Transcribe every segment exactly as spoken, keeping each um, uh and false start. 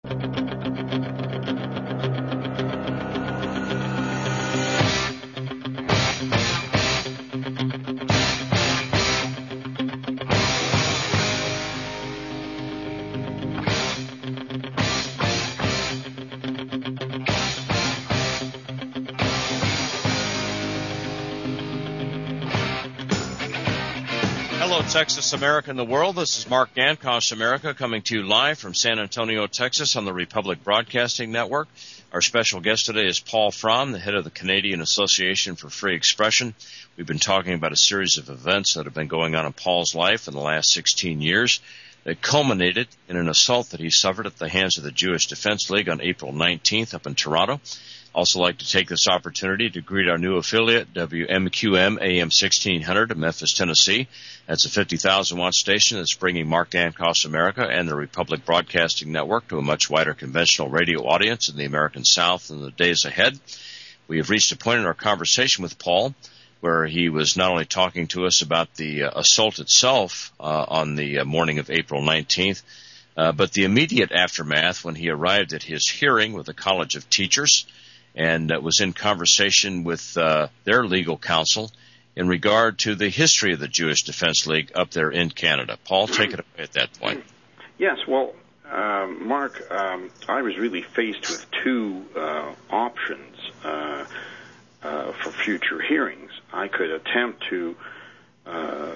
Texas, America, and the world. This is Mark Dankosh, America, coming to you live from San Antonio, Texas on the Republic Broadcasting Network. Our special guest today is Paul Fromm, the head of the Canadian Association for Free Expression. We've been talking about a series of events that have been going on in Paul's life in the last sixteen years that culminated in an assault that he suffered at the hands of the Jewish Defense League on April nineteenth up in Toronto. Also like to take this opportunity to greet our new affiliate, W M Q M A M sixteen hundred of Memphis, Tennessee. That's a fifty thousand watt station that's bringing Mark Dankosh America and the Republic Broadcasting Network to a much wider conventional radio audience in the American South in the days ahead. We have reached a point in our conversation with Paul where he was not only talking to us about the uh, assault itself uh, on the uh, morning of April nineteenth, uh, but the immediate aftermath when he arrived at his hearing with the College of Teachers and uh, was in conversation with uh, their legal counsel in regard to the history of the Jewish Defense League up there in Canada. Paul, take it away at that point. Yes, well, um, Mark, um, I was really faced with two uh, options uh, uh, for future hearings. I could attempt to uh,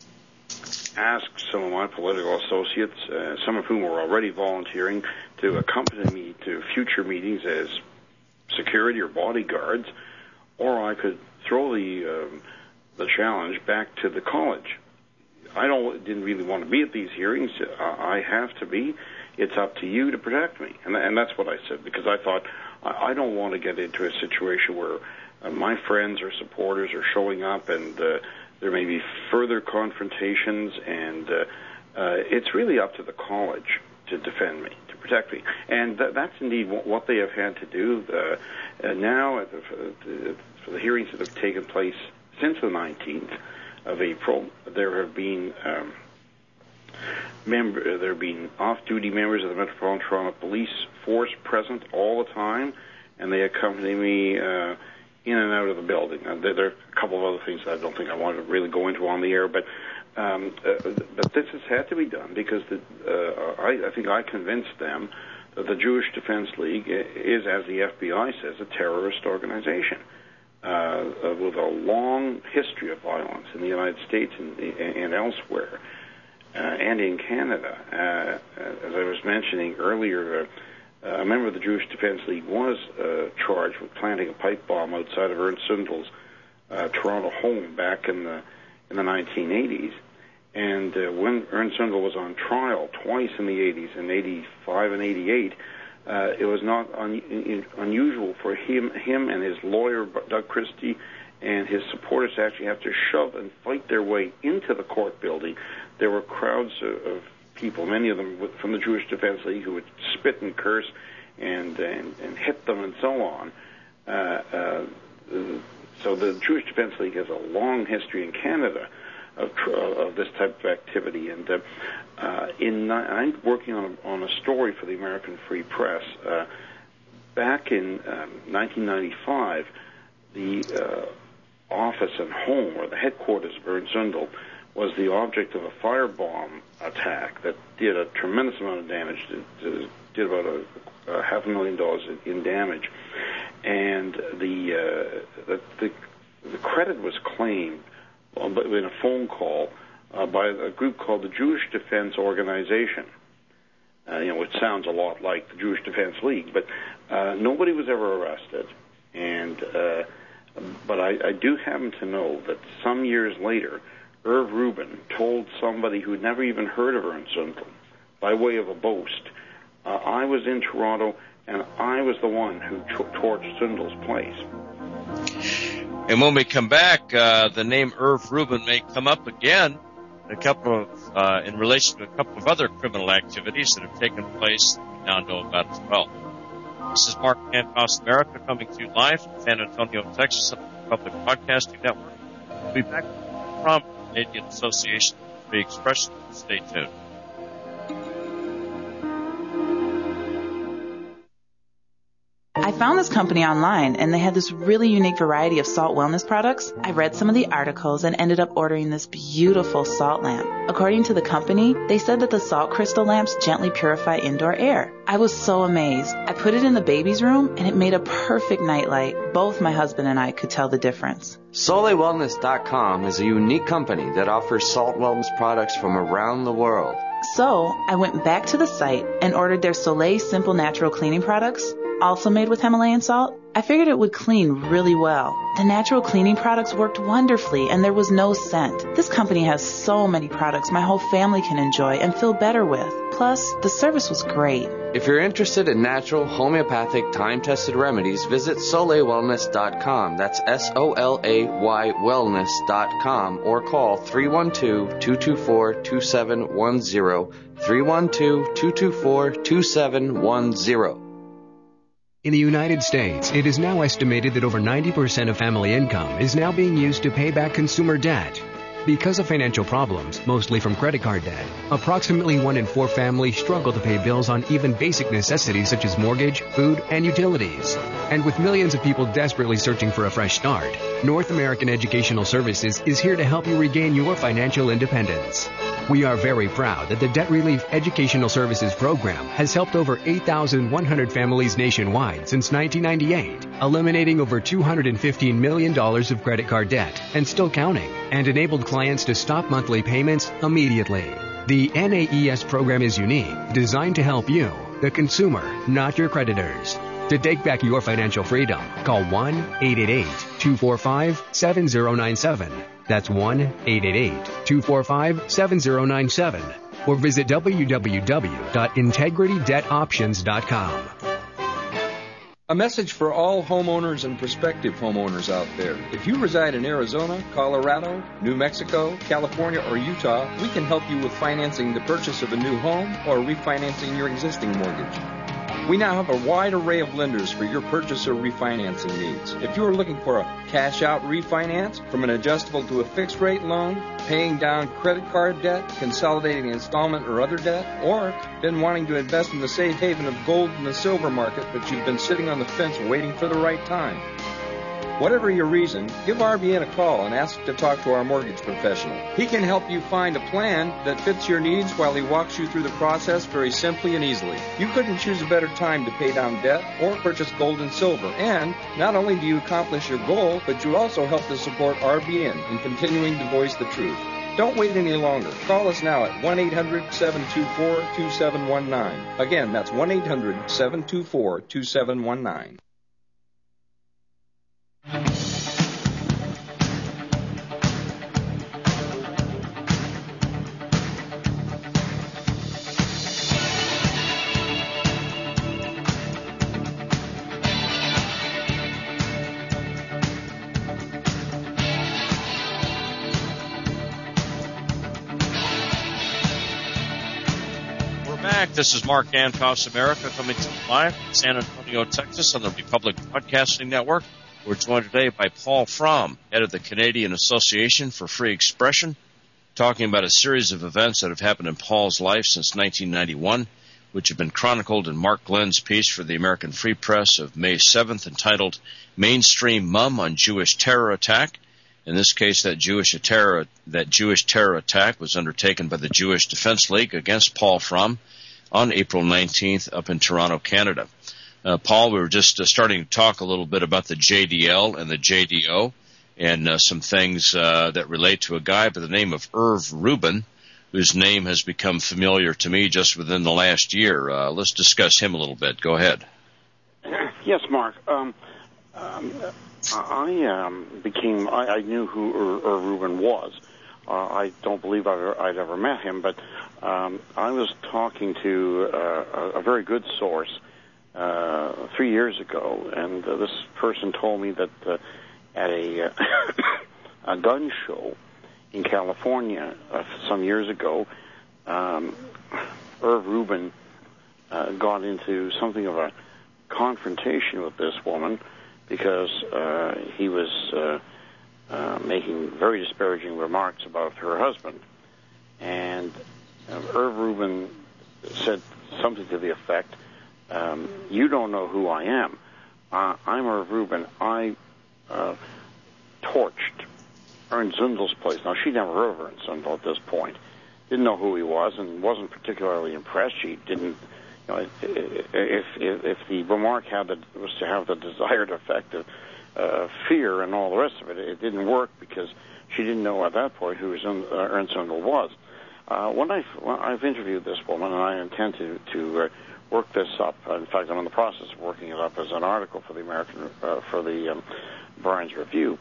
ask some of my political associates, uh, some of whom were already volunteering, to accompany me to future meetings as security or bodyguards, or I could throw the um, the challenge back to the college. I don't didn't really want to be at these hearings. I have to be. It's up to you to protect me, and and that's what I said, because I thought I don't want to get into a situation where uh, my friends or supporters are showing up and uh, there may be further confrontations, and uh, uh, it's really up to the college to defend me, to protect me. And th- that's indeed w- what they have had to do. Uh, uh, now, at the, the, for the hearings that have taken place since the nineteenth of April, there have been um, member, there have been off-duty members of the Metropolitan Toronto Police Force present all the time, and they accompany me uh, in and out of the building. Uh, there, there are a couple of other things that I don't think I want to really go into on the air, but Um, uh, but this has had to be done because the, uh, I, I think I convinced them that the Jewish Defense League is, as the F B I says, a terrorist organization uh, uh, with a long history of violence in the United States and, and elsewhere, uh, and in Canada. Uh, as I was mentioning earlier, uh, a member of the Jewish Defense League was uh, charged with planting a pipe bomb outside of Ernst Sundel's uh, Toronto home back in the in the nineteen eighties, and uh, when Ernst Sundel was on trial twice in the eighties, in eighty-five and eighty-eight, uh, it was not un- unusual for him, him and his lawyer, Doug Christie, and his supporters to actually have to shove and fight their way into the court building. There were crowds of, of people, many of them from the Jewish Defense League, who would spit and curse and, and, and hit them and so on. Uh, uh, So the Jewish Defense League has a long history in Canada of, of this type of activity. And uh, uh, in I'm working on a, on a story for the American Free Press. Uh, back in um, nineteen ninety-five, the uh, office and home, or the headquarters of Ernst Sundel, was the object of a firebomb attack that did a tremendous amount of damage. It did about a, a half a million dollars in damage. And the, uh, the the the credit was claimed in a phone call uh, by a group called the Jewish Defense Organization. Uh, you know, which sounds a lot like the Jewish Defense League, but uh, nobody was ever arrested. And uh, but I, I do happen to know that some years later, Irv Rubin told somebody who'd never even heard of Ernst Sundel, by way of a boast, uh, I was in Toronto, and I was the one who t- torched Sundel's place. And when we come back, uh, the name Irv Rubin may come up again in a couple of, uh, in relation to a couple of other criminal activities that have taken place that we now know about as well. This is Mark Dankosh America coming to you live from San Antonio, Texas, on the Republic Broadcasting Network. We'll be back from the Canadian Association for Free Expression. Stay tuned. I found this company online, and they had this really unique variety of salt wellness products. I read some of the articles and ended up ordering this beautiful salt lamp. According to the company, they said that the salt crystal lamps gently purify indoor air. I was so amazed. I put it in the baby's room, and it made a perfect nightlight. Both my husband and I could tell the difference. Soleil Wellness dot com is a unique company that offers salt wellness products from around the world. So I went back to the site and ordered their Soleil Simple Natural Cleaning products, also made with Himalayan salt. I figured it would clean really well. The natural cleaning products worked wonderfully, and there was no scent. This company has so many products my whole family can enjoy and feel better with. Plus, the service was great. If you're interested in natural, homeopathic, time-tested remedies, visit Soleil Wellness dot com. That's S O L A Y Wellness dot com, or call three one two, two two four, two seven one zero, three one two, two two four, two seven one zero. In the United States, it is now estimated that over ninety percent of family income is now being used to pay back consumer debt. Because of financial problems, mostly from credit card debt, approximately one in four families struggle to pay bills on even basic necessities such as mortgage, food, and utilities. And with millions of people desperately searching for a fresh start, North American Educational Services is here to help you regain your financial independence. We are very proud that the Debt Relief Educational Services Program has helped over eight thousand one hundred families nationwide since nineteen ninety-eight, eliminating over two hundred fifteen million dollars of credit card debt and still counting, and enabled clients to stop monthly payments immediately. The N A E S program is unique, designed to help you, the consumer, not your creditors. To take back your financial freedom, call one eight eight eight, two four five, seven zero nine seven. That's one eight eight eight, two four five, seven zero nine seven. Or visit w w w dot integrity debt options dot com. A message for all homeowners and prospective homeowners out there. If you reside in Arizona, Colorado, New Mexico, California, or Utah, we can help you with financing the purchase of a new home or refinancing your existing mortgage. We now have a wide array of lenders for your purchase or refinancing needs. If you are looking for a cash-out refinance, from an adjustable to a fixed-rate loan, paying down credit card debt, consolidating installment or other debt, or been wanting to invest in the safe haven of gold and the silver market, but you've been sitting on the fence waiting for the right time. Whatever your reason, give R B N a call and ask to talk to our mortgage professional. He can help you find a plan that fits your needs while he walks you through the process very simply and easily. You couldn't choose a better time to pay down debt or purchase gold and silver. And not only do you accomplish your goal, but you also help to support R B N in continuing to voice the truth. Don't wait any longer. Call us now at one eight hundred, seven two four, two seven one nine. Again, that's one eight hundred, seven two four, two seven one nine. This is Mark Ankoff's America, coming to you live from San Antonio, Texas on the Republic Broadcasting Network. We're joined today by Paul Fromm, head of the Canadian Association for Free Expression, talking about a series of events that have happened in Paul's life since nineteen ninety-one, which have been chronicled in Mark Glenn's piece for the American Free Press of May seventh, entitled Mainstream Mum on Jewish Terror Attack. In this case, that Jewish terror, that Jewish terror attack was undertaken by the Jewish Defense League against Paul Fromm on April nineteenth up in Toronto, Canada. Uh, Paul, we were just uh, starting to talk a little bit about the J D L and the J D O and uh, some things uh, that relate to a guy by the name of Irv Rubin, whose name has become familiar to me just within the last year. Uh, let's discuss him a little bit. Go ahead. Yes, Mark. Um, um, I um, became, I, I knew who Irv, Irv Rubin was. Uh, I don't believe I'd, I'd ever met him, but um, I was talking to uh, a, a very good source uh, three years ago, and uh, this person told me that uh, at a, uh, a gun show in California uh, some years ago, um, Irv Rubin uh, got into something of a confrontation with this woman because uh, he was uh, uh, making very disparaging remarks about her husband. And uh, Irv Rubin said something to the effect, um, you don't know who I am, uh, I'm Irv Rubin. I uh, torched Ernst Zundel's place. Now, she never heard of Ernst Zundel at this point. Didn't know who he was and wasn't particularly impressed. She didn't, you know, if if, if the remark had the, was to have the desired effect of uh, fear and all the rest of it, it didn't work because she didn't know at that point who Ernst Zundel was. Uh, when, I, when I've interviewed this woman, and I intend to, to uh, work this up. In fact, I'm in the process of working it up as an article for the American uh, for the um, Barnes Review.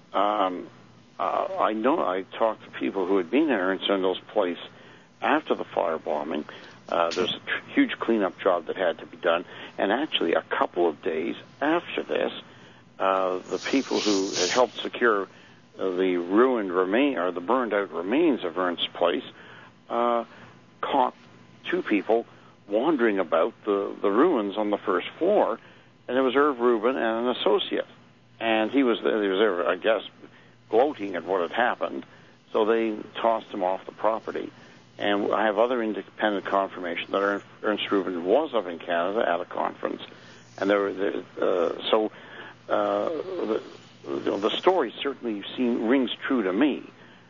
Um, uh, I know I talked to people who had been at Ernst Zundel's place after the firebombing. Uh, there's a tr- huge cleanup job that had to be done, and actually, a couple of days after this, uh, the people who had helped secure uh, the ruined remain or the burned-out remains of Ernst's place uh, caught two people wandering about the, the ruins on the first floor, and it was Irv Rubin and an associate. And he was there, he was there, I guess, gloating at what had happened, so they tossed him off the property. And I have other independent confirmation that Ernst Rubin was up in Canada at a conference. And there were, uh, so uh, the, the story certainly seems, rings true to me.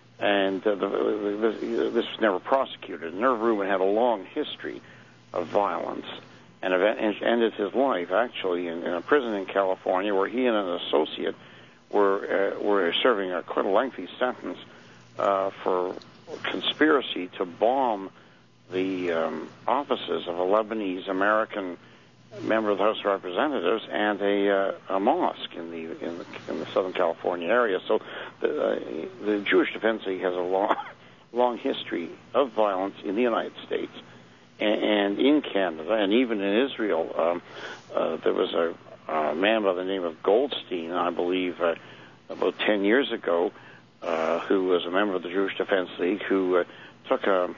And uh, the, the, this was never prosecuted. And Irv Rubin had a long history of violence, and ended his life actually in, in a prison in California, where he and an associate were uh, were serving a quite a lengthy sentence uh, for conspiracy to bomb the um, offices of a Lebanese American member of the House of Representatives and a, uh, a mosque in the in the in the Southern California area. So the, uh, the Jewish Defense League has a long long history of violence in the United States and in Canada, and even in Israel. Um, uh, there was a, a man by the name of Goldstein, I believe, uh, about ten years ago, uh, who was a member of the Jewish Defense League, who uh, took a,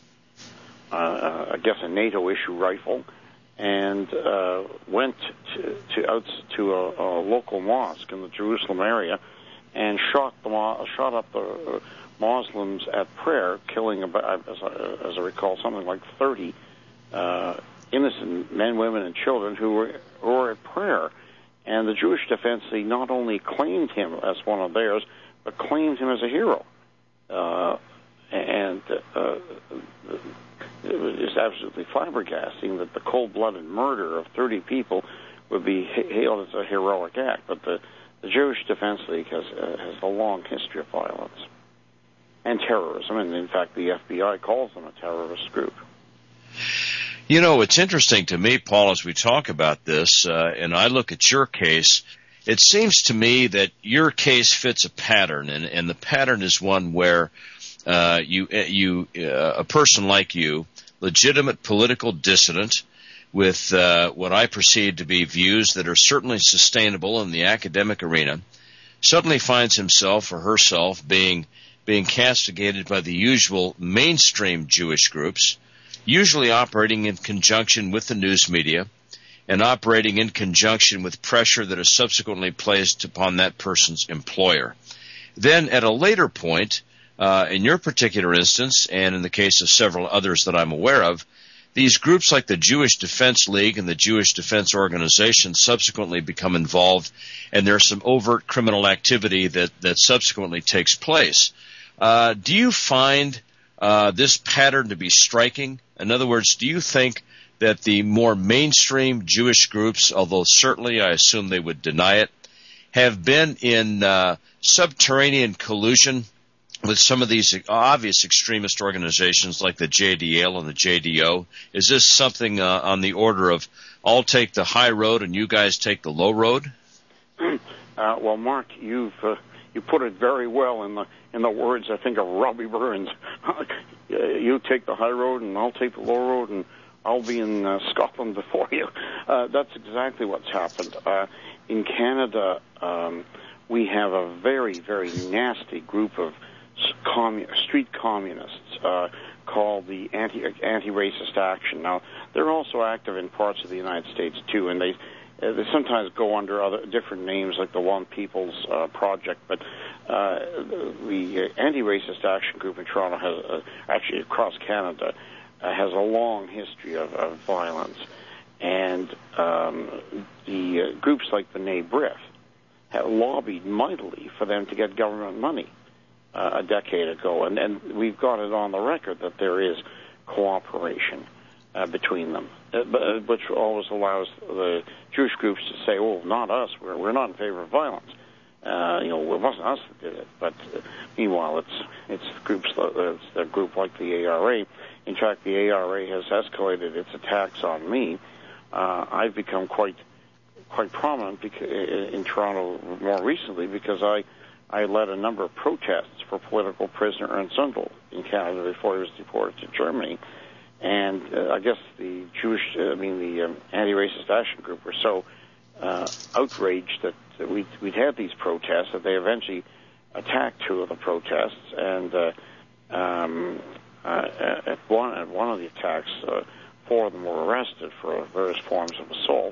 uh, I guess, a NATO-issue rifle and uh, went to to, out to a, a local mosque in the Jerusalem area and shot the mo- shot up the Uh, Muslims at prayer, killing about, as I, as I recall, something like thirty uh, innocent men, women, and children who were, who were at prayer. And the Jewish Defense League not only claimed him as one of theirs, but claimed him as a hero. Uh, and uh, it was absolutely flabbergasting that the cold-blooded murder of thirty people would be hailed as a heroic act. But the, the Jewish Defense League has, uh, has a long history of violence and terrorism, and in fact the F B I calls them a terrorist group. You know, it's interesting to me, Paul, as we talk about this, uh, and I look at your case, it seems to me that your case fits a pattern, and, and the pattern is one where uh, you, you, uh, a person like you, legitimate political dissident, with uh, what I perceive to be views that are certainly sustainable in the academic arena, suddenly finds himself or herself being being castigated by the usual mainstream Jewish groups, usually operating in conjunction with the news media and operating in conjunction with pressure that is subsequently placed upon that person's employer. Then at a later point, uh, in your particular instance, and in the case of several others that I'm aware of, these groups like the Jewish Defense League and the Jewish Defense Organization subsequently become involved, and there's some overt criminal activity that, that subsequently takes place. Uh, do you find uh, this pattern to be striking? In other words, do you think that the more mainstream Jewish groups, although certainly I assume they would deny it, have been in uh, subterranean collusion with some of these obvious extremist organizations like the J D L and the J D O? Is this something uh, on the order of I'll take the high road and you guys take the low road? Uh, well, Mark, you've uh, you put it very well in the in the words, I think, of Robbie Burns. You take the high road and I'll take the low road, and I'll be in uh, Scotland before you. Uh, that's exactly what's happened. Uh, in Canada, um, we have a very, very nasty group of commun- street communists uh, called the anti anti-racist action. Now, they're also active in parts of the United States too, and they uh, they sometimes go under other different names, like the One People's uh, Project. But uh, the anti-racist action group in Toronto has, uh, actually across Canada, uh, has a long history of, of violence. And um, the uh, groups like the B'nai B'rith have lobbied mightily for them to get government money uh, a decade ago. And, and we've got it on the record that there is cooperation uh, between them, uh, which always allows the Jewish groups to say, "Oh, not us. We're we're not in favor of violence." Uh, you know, it wasn't us that did it. But uh, meanwhile, it's it's groups, uh, it's a group like the A R A. In fact, the A R A has escalated its attacks on me. Uh, I've become quite quite prominent beca- in Toronto more recently because I I led a number of protests for political prisoner Ernst Zundel in Canada before he was deported to Germany. And uh, I guess the Jewish, uh, I mean the um, Anti-Racist Action Group were so uh, outraged that we'd, we'd had these protests that they eventually attacked two of the protests. And uh, um, uh, at one at one of the attacks, uh, four of them were arrested for various forms of assault.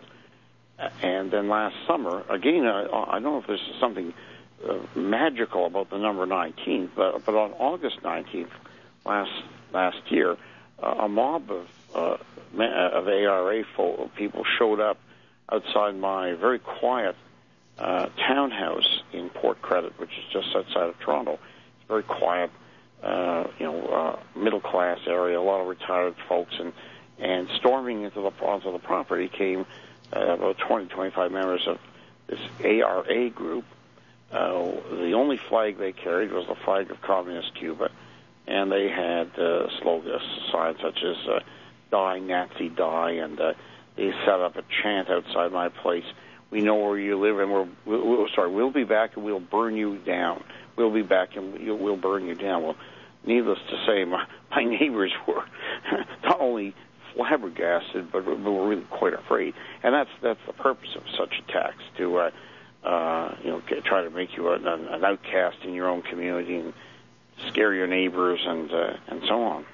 And then last summer, again, I, I don't know if this is something uh, magical about the number nineteen, but but on August nineteenth last last year, uh, a mob of uh, of A R A people showed up outside my very quiet uh, townhouse in Port Credit, which is just outside of Toronto. It's very quiet, uh, you know, uh, middle class area, a lot of retired folks, and and storming into the onto the property came uh, about twenty, twenty-five members of this A R A group. Uh, the only flag they carried was the flag of Communist Cuba, and they had uh, slogans, signs such as uh, "Die Nazi, Die," and uh, they set up a chant outside my place. "We know where you live, and we're we'll, we'll, sorry, we'll be back, and we'll burn you down. We'll be back, and we'll burn you down." Well, needless to say, my, my neighbors were not only flabbergasted, but were really quite afraid. And that's that's the purpose of such attacks, to uh, uh, you know get, try to make you an, an outcast in your own community and scare your neighbors and uh, and so on.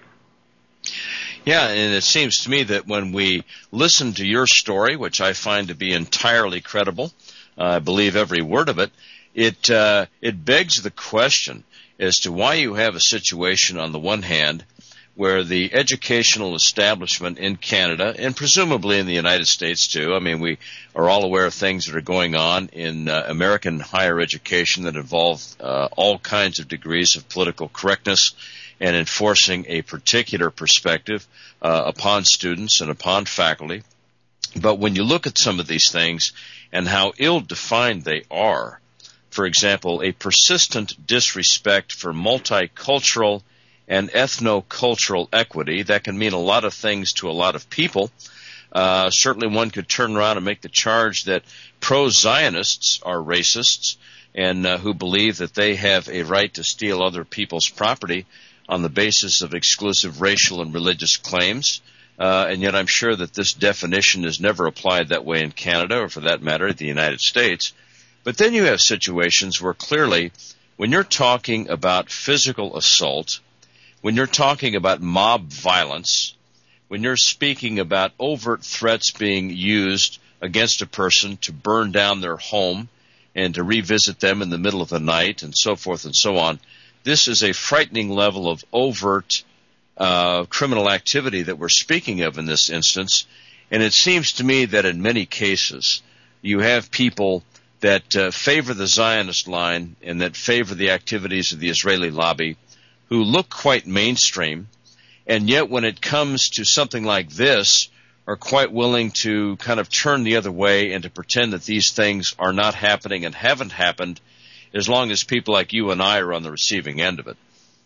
Yeah, and it seems to me that when we listen to your story, which I find to be entirely credible, uh, I believe every word of it, it uh, it begs the question as to why you have a situation on the one hand where the educational establishment in Canada, and presumably in the United States too, I mean, we are all aware of things that are going on in uh, American higher education that involve uh, all kinds of degrees of political correctness and enforcing a particular perspective uh, upon students and upon faculty. But when you look at some of these things and how ill-defined they are, for example, a persistent disrespect for multicultural and ethno-cultural equity, that can mean a lot of things to a lot of people. Uh, certainly one could turn around and make the charge that pro-Zionists are racists and uh, who believe that they have a right to steal other people's property on the basis of exclusive racial and religious claims. Uh, and yet I'm sure that this definition is never applied that way in Canada, or for that matter, the United States. But then you have situations where clearly, when you're talking about physical assault, when you're talking about mob violence, when you're speaking about overt threats being used against a person to burn down their home and to revisit them in the middle of the night and so forth and so on, this is a frightening level of overt uh, criminal activity that we're speaking of in this instance. And it seems to me that in many cases you have people that uh, favor the Zionist line and that favor the activities of the Israeli lobby who look quite mainstream, and yet when it comes to something like this, are quite willing to kind of turn the other way and to pretend that these things are not happening and haven't happened, as long as people like you and I are on the receiving end of it.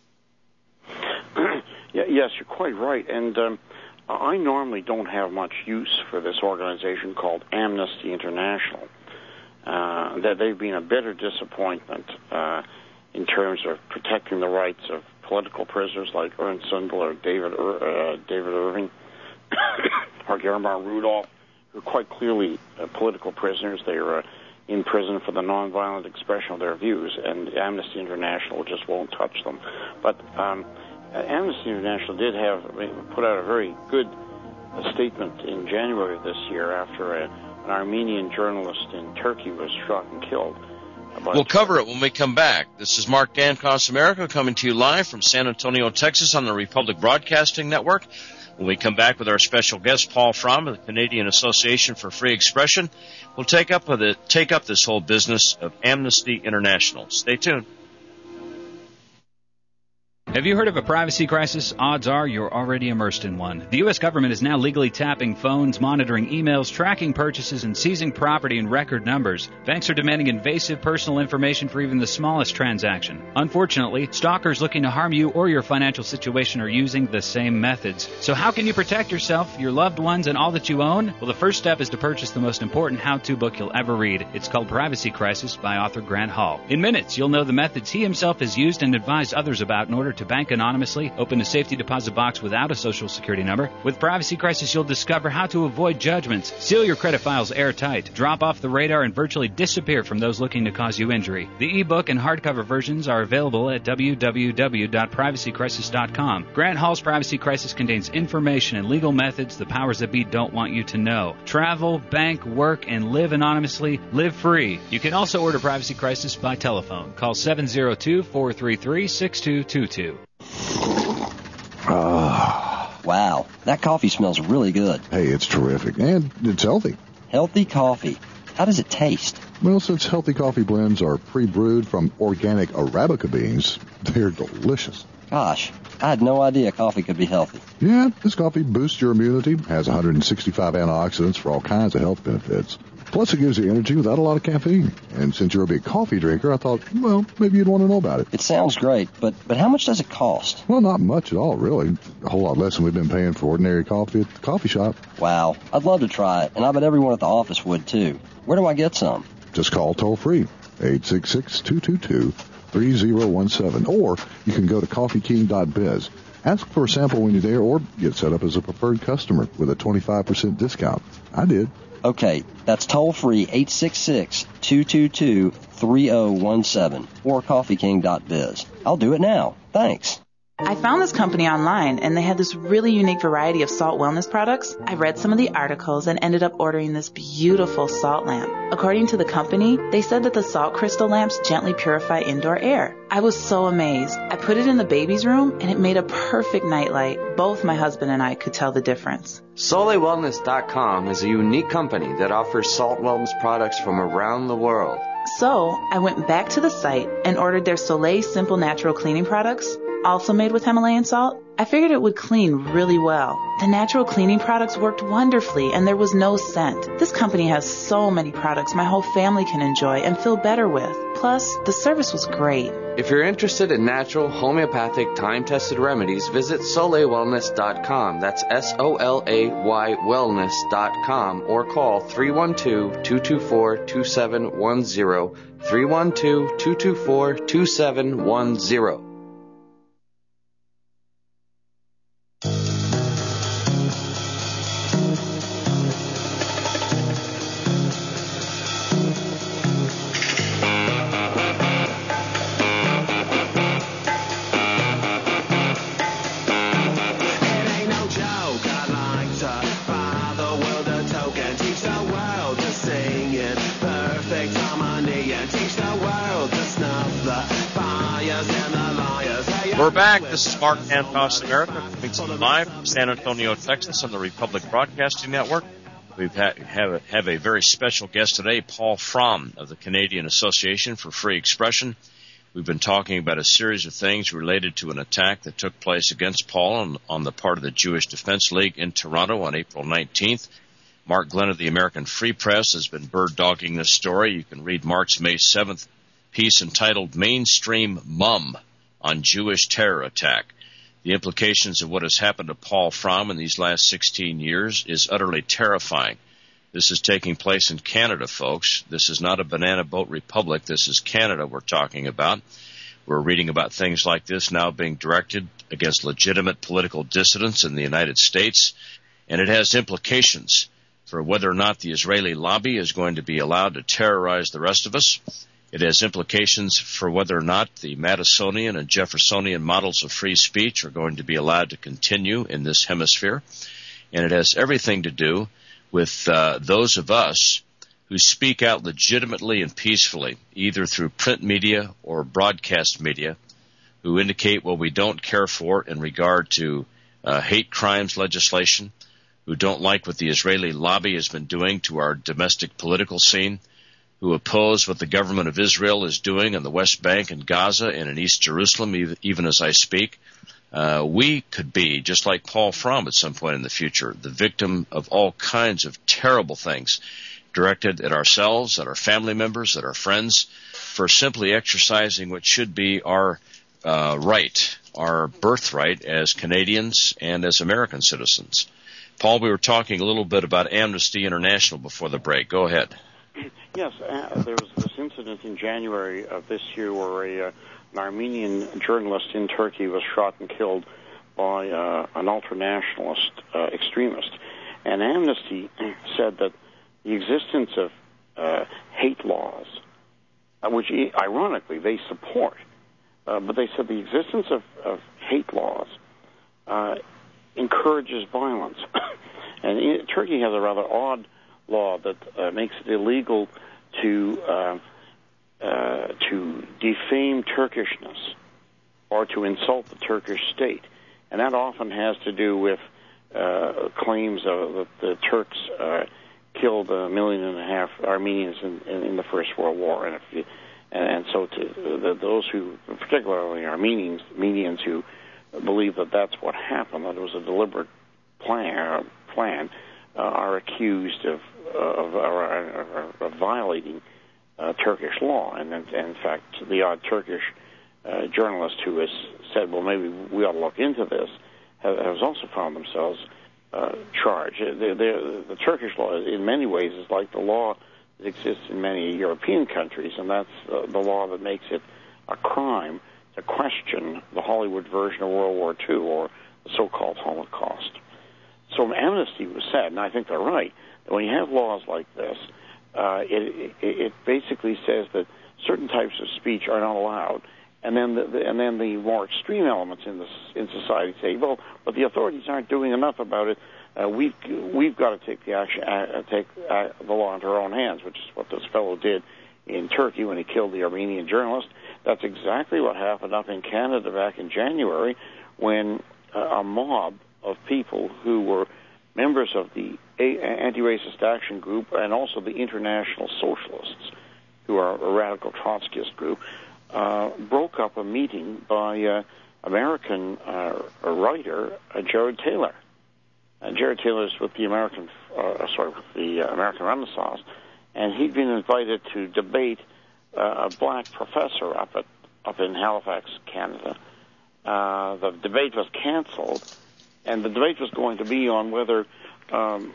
Yeah, yes, you're quite right. And um, I normally don't have much use for this organization called Amnesty International. Uh, that they've been a bitter disappointment uh, in terms of protecting the rights of political prisoners like Ernst Zundel or David uh, David Irving or Germar Rudolph, who are quite clearly uh, political prisoners. They are uh, in prison for the nonviolent expression of their views, and Amnesty International just won't touch them. But um, Amnesty International did have put out a very good uh, statement in January of this year after a, an Armenian journalist in Turkey was shot and killed. We'll cover it when we come back. This is Mark Dankos America coming to you live from San Antonio, Texas on the Republic Broadcasting Network. When we come back with our special guest, Paul Fromm of the Canadian Association for Free Expression, we'll take up with it, take up this whole business of Amnesty International. Stay tuned. Have you heard of a privacy crisis? Odds are you're already immersed in one. The U S government is now legally tapping phones, monitoring emails, tracking purchases, and seizing property in record numbers. Banks are demanding invasive personal information for even the smallest transaction. Unfortunately, stalkers looking to harm you or your financial situation are using the same methods. So how can you protect yourself, your loved ones, and all that you own? Well, the first step is to purchase the most important how-to book you'll ever read. It's called Privacy Crisis by author Grant Hall. In minutes, you'll know the methods he himself has used and advised others about in order to bank anonymously, open a safety deposit box without a social security number. With Privacy Crisis, you'll discover how to avoid judgments, seal your credit files airtight, drop off the radar, and virtually disappear from those looking to cause you injury. The ebook and hardcover versions are available at w w w dot privacy crisis dot com. Grant Hall's Privacy Crisis contains information and legal methods the powers that be don't want you to know. Travel, bank, work, and live anonymously. Live free. You can also order Privacy Crisis by telephone. Call seven zero two, four three three, six two two two. Ah. Wow, that coffee smells really good. Hey, it's terrific, and it's healthy. Healthy coffee. How does it taste? Well, since healthy coffee blends are pre-brewed from organic Arabica beans, they're delicious. Gosh, I had no idea coffee could be healthy. Yeah, this coffee boosts your immunity, has one hundred sixty-five antioxidants for all kinds of health benefits. Plus, it gives you energy without a lot of caffeine. And since you're a big coffee drinker, I thought, well, maybe you'd want to know about it. It sounds great, but, but how much does it cost? Well, not much at all, really. A whole lot less than we've been paying for ordinary coffee at the coffee shop. Wow, I'd love to try it, and I bet everyone at the office would, too. Where do I get some? Just call toll-free, eight six six, two two two, three zero one seven, or you can go to coffee king dot biz. Ask for a sample when you're there, or get set up as a preferred customer with a twenty-five percent discount. I did. Okay, that's toll-free, eight six six, two two two, three zero one seven, or coffee king dot biz. I'll do it now. Thanks. I found this company online, and they had this really unique variety of salt wellness products. I read some of the articles and ended up ordering this beautiful salt lamp. According to the company, they said that the salt crystal lamps gently purify indoor air. I was so amazed. I put it in the baby's room, and it made a perfect nightlight. Both my husband and I could tell the difference. Soleil Wellness dot com is a unique company that offers salt wellness products from around the world. So I went back to the site and ordered their Soleil Simple Natural Cleaning products, also made with Himalayan salt. I figured it would clean really well. The natural cleaning products worked wonderfully, and there was no scent. This company has so many products my whole family can enjoy and feel better with. Plus, the service was great. If you're interested in natural, homeopathic, time-tested remedies, visit Soleil Wellness dot com. That's S O L A Y wellness dot com, or call three one two, two two four, two seven one zero, three one two, two two four, two seven one zero. We're back. This is Mark Across America, coming to you live from San Antonio, Texas, on the Republic Broadcasting Network. We have, have, have a very special guest today, Paul Fromm of the Canadian Association for Free Expression. We've been talking about a series of things related to an attack that took place against Paul on, on the part of the Jewish Defense League in Toronto on April nineteenth. Mark Glenn of the American Free Press has been bird-dogging this story. You can read Mark's May seventh piece entitled Mainstream Mum on Jewish Terror Attack. The implications of what has happened to Paul Fromm in these last sixteen years is utterly terrifying. This is taking place in Canada, folks. This is not a banana boat republic. This is Canada we're talking about. We're reading about things like this now being directed against legitimate political dissidents in the United States, and it has implications for whether or not the Israeli lobby is going to be allowed to terrorize the rest of us. It has implications for whether or not the Madisonian and Jeffersonian models of free speech are going to be allowed to continue in this hemisphere. And it has everything to do with uh, those of us who speak out legitimately and peacefully, either through print media or broadcast media, who indicate what we don't care for in regard to uh, hate crimes legislation, who don't like what the Israeli lobby has been doing to our domestic political scene, who oppose what the government of Israel is doing in the West Bank and Gaza and in East Jerusalem, even as I speak. Uh, we could be, just like Paul Fromm at some point in the future, the victim of all kinds of terrible things directed at ourselves, at our family members, at our friends, for simply exercising what should be our uh, right, our birthright as Canadians and as American citizens. Paul, we were talking a little bit about Amnesty International before the break. Go ahead. Yes, uh, there was this incident in January of this year where a, uh, an Armenian journalist in Turkey was shot and killed by uh, an ultranationalist uh, extremist. And Amnesty said that the existence of uh, hate laws, uh, which ironically they support, uh, but they said the existence of, of hate laws uh, encourages violence. And in, Turkey has a rather odd law that uh, makes it illegal to uh, uh, to defame Turkishness or to insult the Turkish state, and that often has to do with uh, claims of that the Turks uh, killed a million and a half Armenians in, in, in the First World War, and if you, and, and so to the, those who, particularly Armenians, Armenians who believe that that's what happened, that it was a deliberate plan, uh, plan uh, are accused of of, of, of violating uh, Turkish law, and, and in fact, the odd Turkish uh, journalist who has said, "Well, maybe we ought to look into this," has, has also found themselves uh, charged. They're, they're, the Turkish law, in many ways, is like the law that exists in many European countries, and that's uh, the law that makes it a crime to question the Hollywood version of World War Two or the so-called Holocaust. So Amnesty was said, and I think they're right, that when you have laws like this, uh, it, it, it basically says that certain types of speech are not allowed, and then the, the, and then the more extreme elements in the in society say, well, but the authorities aren't doing enough about it. Uh, we've we've got to take the action, uh, take uh, the law into our own hands, which is what this fellow did in Turkey when he killed the Armenian journalist. That's exactly what happened up in Canada back in January when uh, a mob of people who were members of the Anti-Racist Action Group and also the International Socialists, who are a radical Trotskyist group, uh, broke up a meeting by uh, American uh, writer uh, Jared Taylor. Uh, Jared Taylor is with the American, uh, sorry, with the uh, American Renaissance, and he'd been invited to debate uh, a black professor up at up in Halifax, Canada. Uh, the debate was canceled, and the debate was going to be on whether um,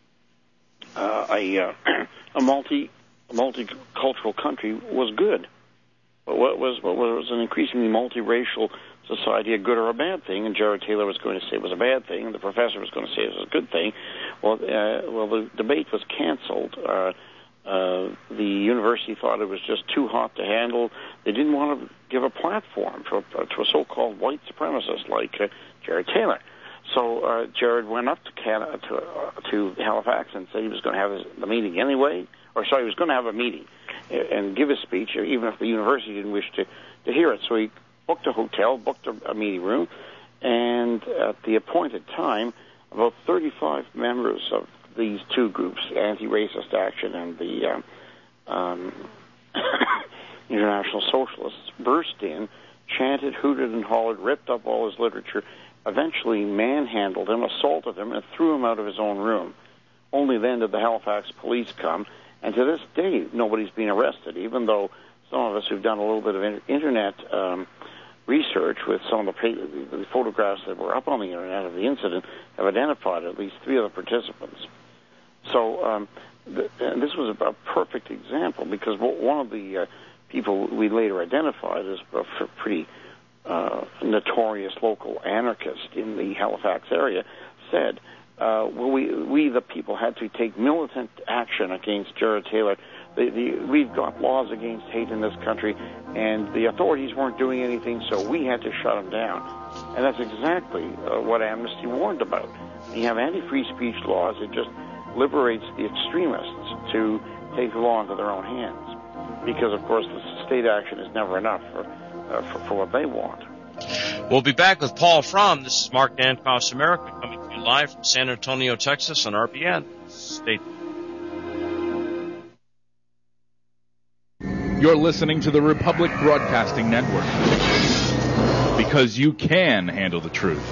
uh, a, uh, a multi a multicultural country was good. But what was what was an increasingly multiracial society a good or a bad thing? And Jared Taylor was going to say it was a bad thing, and the professor was going to say it was a good thing. Well, uh, well, the debate was canceled. Uh, uh, the university thought it was just too hot to handle. They didn't want to give a platform to a, to a so-called white supremacist like uh, Jared Taylor. So uh, Jared went up to Canada, to, uh, to Halifax and said he was going to have his, the meeting anyway, or sorry, he was going to have a meeting and give a speech, even if the university didn't wish to, to hear it. So he booked a hotel, booked a, a meeting room, and at the appointed time, about thirty-five members of these two groups, Anti-Racist Action and the um, um, International Socialists, burst in, chanted, hooted, and hollered, ripped up all his literature, eventually manhandled him, assaulted him, and threw him out of his own room. Only then did the Halifax police come, and to this day, nobody's been arrested, even though some of us who've done a little bit of internet um, research with some of the, the photographs that were up on the internet of the incident have identified at least three of the participants. So um, th- and this was a perfect example, because one of the uh, people we later identified as a pretty uh, notorious local anarchist in the Halifax area said, uh, well, we, we, the people, had to take militant action against Jared Taylor. The, the, we've got laws against hate in this country, and the authorities weren't doing anything, so we had to shut them down. And that's exactly uh, what Amnesty warned about. You have anti-free speech laws, it just liberates the extremists to take the law into their own hands. Because, of course, the state action is never enough for, uh, for, for what they want. We'll be back with Paul Fromm. This is Mark Dankoff's America, coming to you live from San Antonio, Texas on R B N. Stay tuned. You're listening to the Republic Broadcasting Network, because you can handle the truth.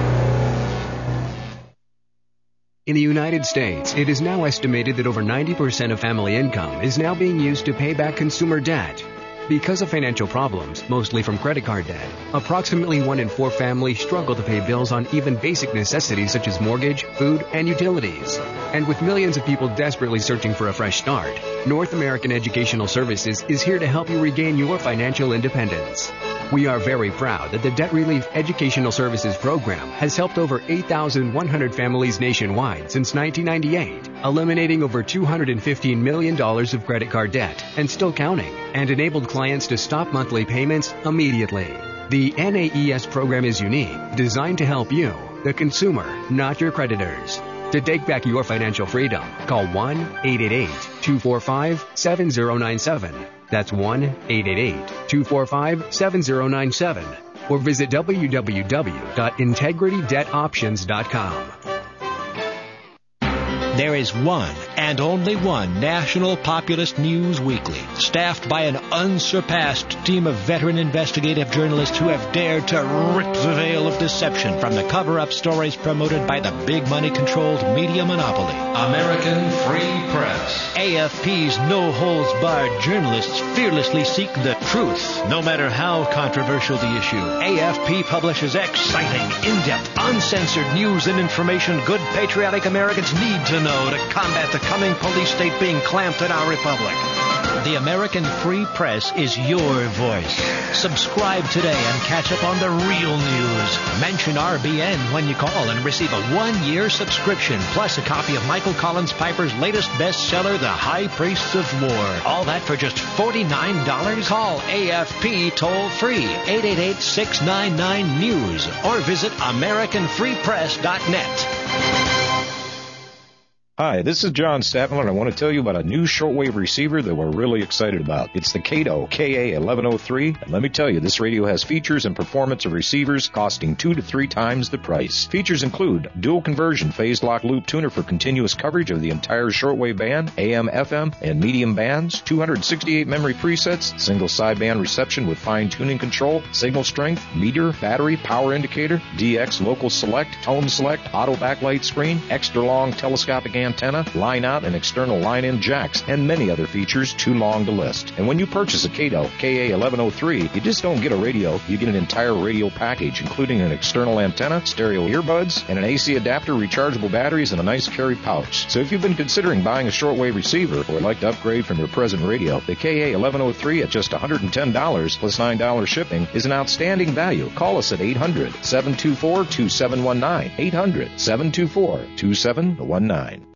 In the United States, it is now estimated that over ninety percent of family income is now being used to pay back consumer debt. Because of financial problems, mostly from credit card debt, approximately one in four families struggle to pay bills on even basic necessities such as mortgage, food, and utilities. And with millions of people desperately searching for a fresh start, North American Educational Services is here to help you regain your financial independence. We are very proud that the Debt Relief Educational Services Program has helped over eight thousand one hundred families nationwide since nineteen ninety-eight, eliminating over two hundred fifteen million dollars of credit card debt and still counting, and enabled clients to stop monthly payments immediately. The N A E S program is unique, designed to help you, the consumer, not your creditors. To take back your financial freedom, call one eight eight eight, two four five, seven zero nine seven. That's one eight eight eight, two four five, seven zero nine seven. Or visit w w w dot integrity debt options dot com. There is one and only one national populist news weekly, staffed by an unsurpassed team of veteran investigative journalists who have dared to rip the veil of deception from the cover-up stories promoted by the big money-controlled media monopoly. American Free Press. A F P's no-holds-barred journalists fearlessly seek the truth, no matter how controversial the issue. A F P publishes exciting, in-depth, uncensored news and information good patriotic Americans need to know to combat the coming police state being clamped in our republic. The American Free Press is your voice. Subscribe today and catch up on the real news. Mention R B N when you call and receive a one-year subscription, plus a copy of Michael Collins Piper's latest bestseller, The High Priests of War. All that for just forty-nine dollars. Call A F P toll-free, eight eight eight, six nine nine, news, or visit american free press dot net. Hi, this is John Statler, and I want to tell you about a new shortwave receiver that we're really excited about. It's the Kato K A eleven oh three, and let me tell you, this radio has features and performance of receivers costing two to three times the price. Features include dual conversion phase lock loop tuner for continuous coverage of the entire shortwave band, A M, F M, and medium bands, two hundred sixty-eight memory presets, single sideband reception with fine tuning control, signal strength, meter, battery, power indicator, D X local select, tone select, auto backlight screen, extra long telescopic antenna, line out and external line in jacks, and many other features too long to list. And when you purchase a Kato K A eleven oh three, you just don't get a radio, you get an entire radio package, including an external antenna, stereo earbuds, and an A C adapter, rechargeable batteries, and a nice carry pouch. So if you've been considering buying a shortwave receiver or would like to upgrade from your present radio, the K A eleven oh three at just one hundred ten dollars plus nine dollars shipping is an outstanding value. Call us at eight hundred, seven two four, two seven one nine, eight hundred, seven two four, two seven one nine.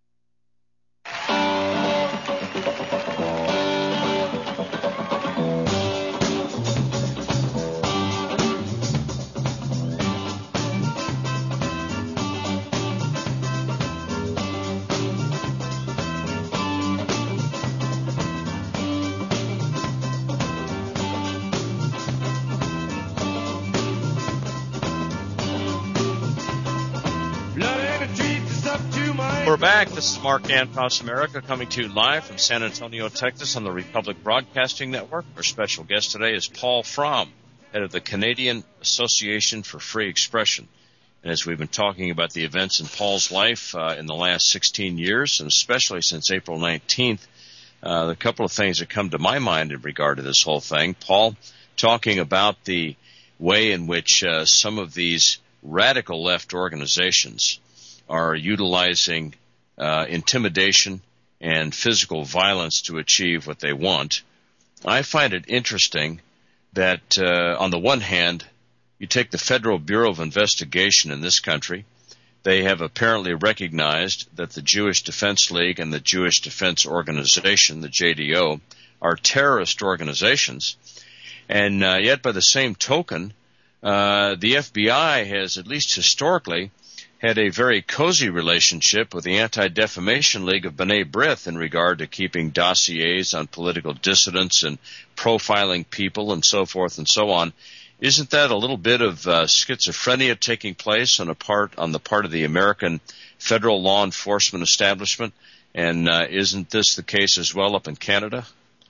We're back. This is Mark Dankoff's America, coming to you live from San Antonio, Texas on the Republic Broadcasting Network. Our special guest today is Paul Fromm, head of the Canadian Association for Free Expression. And as we've been talking about the events in Paul's life uh, in the last sixteen years, and especially since April nineteenth, uh, a couple of things that come to my mind in regard to this whole thing. Paul talking about the way in which uh, some of these radical left organizations are utilizing uh, intimidation and physical violence to achieve what they want. I find it interesting that, uh, on the one hand, you take the Federal Bureau of Investigation in this country. They have apparently recognized that the Jewish Defense League and the Jewish Defense Organization, the J D O, are terrorist organizations. And uh, yet, by the same token, uh, the F B I has, at least historically, had a very cozy relationship with the Anti-Defamation League of B'nai B'rith in regard to keeping dossiers on political dissidents and profiling people and so forth and so on. isn't that a little bit of uh, schizophrenia taking place on a part on the part of the American federal law enforcement establishment? And uh, isn't this the case as well up in Canada?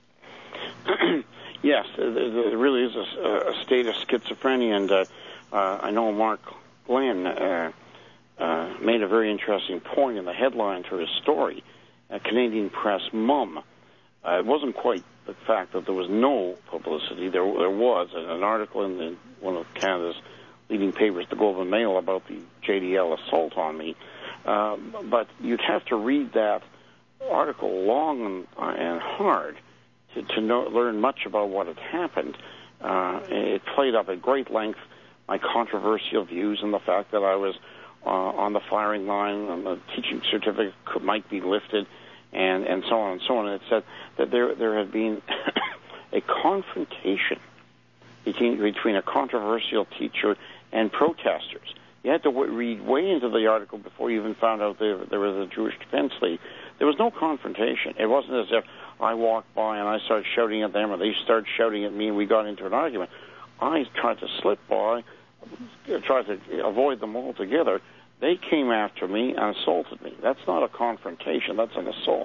Yes, there really is a, a state of schizophrenia, and uh, uh, I know Mark Glenn uh, uh, made a very interesting point in the headline to his story, uh, Canadian Press Mum. Uh, it wasn't quite the fact that there was no publicity. There, there was an article in the, one of Canada's leading papers, the Globe and Mail, about the J D L assault on me. Uh, but you'd have to read that article long and, and hard to, to know, learn much about what had happened. Uh, it played up at great length my controversial views and the fact that I was uh, on the firing line and the teaching certificate could, might be lifted, and, and so on and so on. And it said that there there had been a confrontation between, between a controversial teacher and protesters. You had to w- read way into the article before you even found out there, there was a Jewish Defense League. There was no confrontation. It wasn't as if I walked by and I started shouting at them or they started shouting at me and we got into an argument. I tried to slip by, tried to avoid them altogether. They came after me and assaulted me. That's not a confrontation. That's an assault.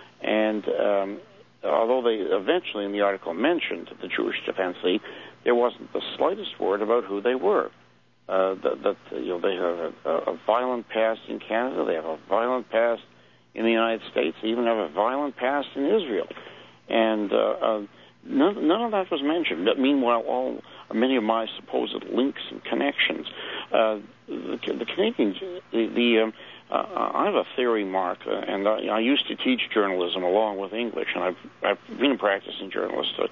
And um, although they eventually in the article mentioned the Jewish Defense League, there wasn't the slightest word about who they were. Uh, that, that you know, they have a, a violent past in Canada. They have a violent past in the United States. They even have a violent past in Israel. And uh, uh, none, none of that was mentioned. But meanwhile, all many of my supposed links and connections, uh, the, the Canadians, the, the um, uh, I have a theory, Mark, uh, and I, I used to teach journalism along with English, and I've, I've been a practicing journalist. Uh,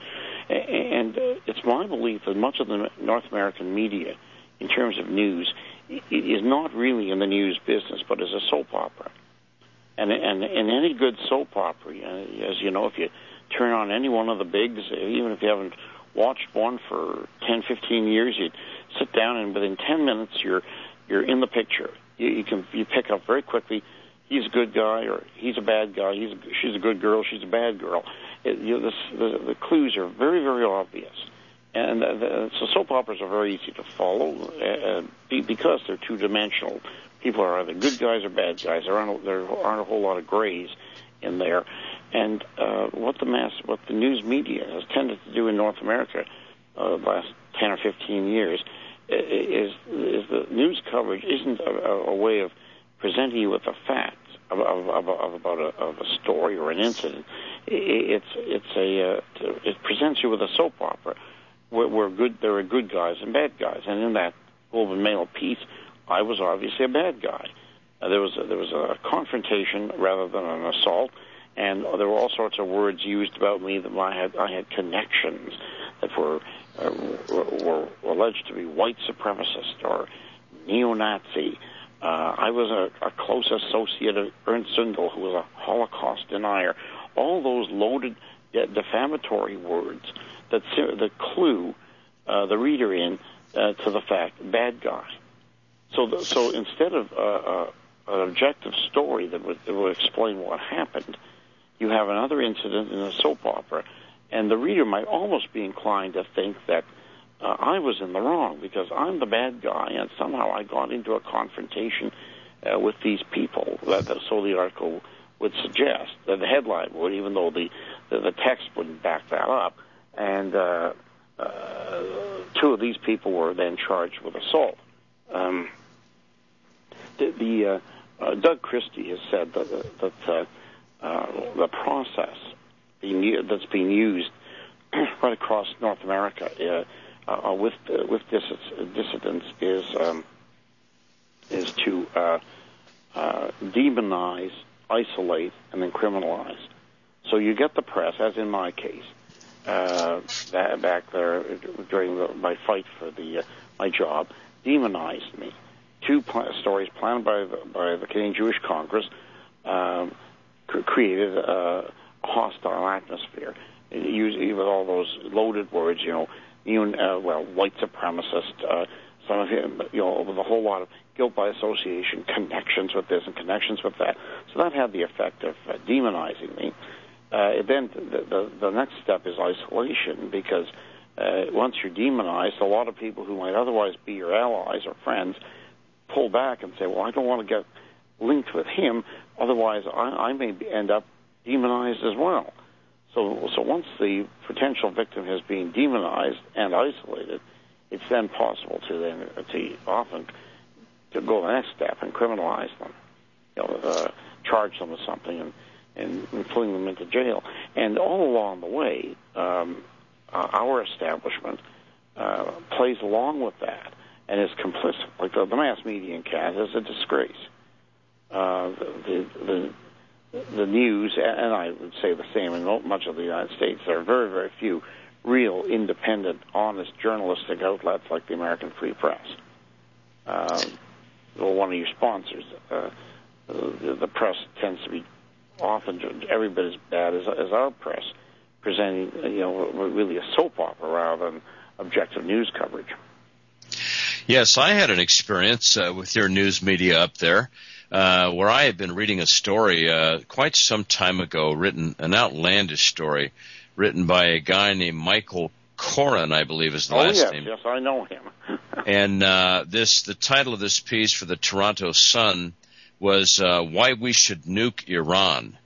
and uh, it's my belief that much of the North American media, in terms of news, is not really in the news business, but is a soap opera. And and in any good soap opera, as you know, if you turn on any one of the bigs, even if you haven't watched one for ten, fifteen years, you sit down and within ten minutes you're you're in the picture. You, you can you pick up very quickly. He's a good guy or he's a bad guy. He's a, she's a good girl. She's a bad girl. It, you know, this, the, the clues are very very obvious. And uh, the, so soap operas are very easy to follow uh, because they're two-dimensional. People are either good guys or bad guys. There aren't, there aren't a whole lot of grays in there. And uh, what the mass, what the news media has tended to do in North America uh, the last ten or fifteen years is, is the news coverage isn't a, a way of presenting you with the facts of, of, of, of about a, of a story or an incident. It's it's a uh, it presents you with a soap opera. We're, we're good. There are good guys and bad guys, and in that Globe and Mail piece, I was obviously a bad guy. Uh, there was a, there was a confrontation rather than an assault, and there were all sorts of words used about me that I had I had connections that were uh, were, were alleged to be white supremacist or neo-Nazi. Uh, I was a, a close associate of Ernst Zundel, who was a Holocaust denier. All those loaded, uh, defamatory words that that clue uh, the reader in uh, to the fact bad guy. So the, so instead of uh, uh, an objective story that would, that would explain what happened, you have another incident in a soap opera, and the reader might almost be inclined to think that uh, I was in the wrong because I'm the bad guy, and somehow I got into a confrontation uh, with these people. That, that, so the article would suggest, that the headline would, even though the, the, the text wouldn't back that up. And uh, uh, two of these people were then charged with assault. Um, the, the uh, uh, Doug Christie has said that, that uh, uh, the process being, that's being used right across North America uh, uh, with uh, with dissidents is um, is to uh, uh, demonize, isolate, and then criminalize. So you get the press, as in my case. Uh, back there during the, my fight for the uh, my job, demonized me. Two pl- stories planned by the, by the Canadian Jewish Congress um, c- created a hostile atmosphere, usually with all those loaded words, you know, even, uh, well, white supremacist, uh, some of him, you know, with a whole lot of guilt by association, connections with this and connections with that. So that had the effect of uh, demonizing me. Uh, then the, the, the next step is isolation, because uh, once you're demonized, a lot of people who might otherwise be your allies or friends pull back and say, well, I don't want to get linked with him, otherwise I, I may end up demonized as well. So, so once the potential victim has been demonized and isolated, it's then possible to then to often to go the next step and criminalize them, you know, uh, charge them with something and, and, and fling them into jail. And all along the way, um, uh, our establishment uh, plays along with that and is complicit. Like the, the mass media in Canada is a disgrace. Uh, the, the the news, and I would say the same in much of the United States, there are very, very few real, independent, honest journalistic outlets like the American Free Press. Uh, well, one of your sponsors, uh, the, the press tends to be often every bit as bad as, as our press, presenting, you know, really a soap opera rather than objective news coverage. Yes, I had an experience uh, with your news media up there. Uh, where I had been reading a story uh, quite some time ago, written an outlandish story, written by a guy named Michael Koren, I believe is the oh, last yes, name. yes, I know him. and uh, this, the title of this piece for the Toronto Sun was uh, "Why We Should Nuke Iran."